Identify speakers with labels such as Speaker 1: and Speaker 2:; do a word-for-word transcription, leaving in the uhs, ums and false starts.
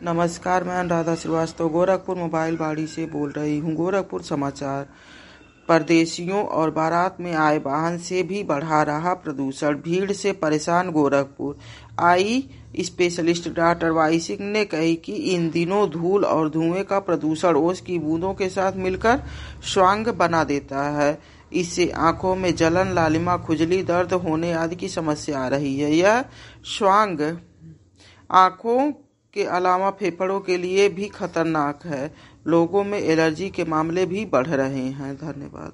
Speaker 1: नमस्कार, मैं अनुराधा श्रीवास्तव गोरखपुर मोबाइल बाड़ी से बोल रही हूँ। गोरखपुर समाचार। परदेशियों और बारात में आए वाहन से भी बढ़ा रहा प्रदूषण, भीड़ से परेशान Gorakhpur. Eye specialist doctor Y Singh ने कही कि इन दिनों धूल और धुएं का प्रदूषण ओस की बूंदों के साथ मिलकर स्वांग बना देता है। इससे आंखों में जलन, लालिमा, खुजली, दर्द होने आदि की समस्या आ रही है। यह स्वांग आंखों के अलावा फेफड़ों के लिए भी खतरनाक है। लोगों में एलर्जी के मामले भी बढ़ रहे हैं। धन्यवाद।